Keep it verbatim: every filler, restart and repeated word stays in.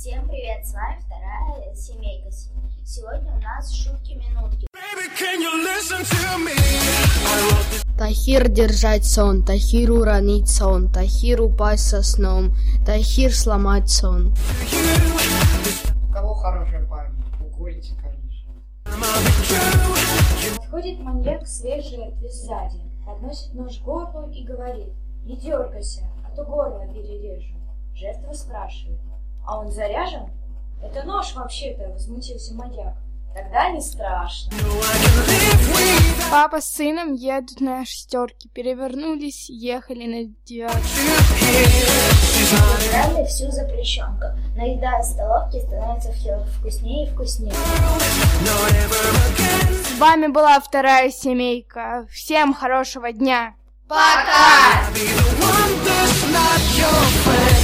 Всем привет, с вами вторая семейка. Сегодня у нас шутки-минутки. Тахир держать сон, Тахир уронить сон, Тахир упасть со сном, Тахир сломать сон. У кого хорошая память? У Кольца, конечно. Подходит маньяк к своей жертве сзади, подносит нож к горлу и говорит: «Не дергайся, а то горло перережу». Жертва спрашивает: «А он заряжен?» «Это нож вообще-то», — возмутился маньяк. «Тогда не страшно». Папа с сыном едут на шестерке, перевернулись, ехали на девятке. Украли всю запрещенку, но еда из столовки становится все вкуснее и вкуснее. С вами была вторая семейка. Всем хорошего дня. Пока!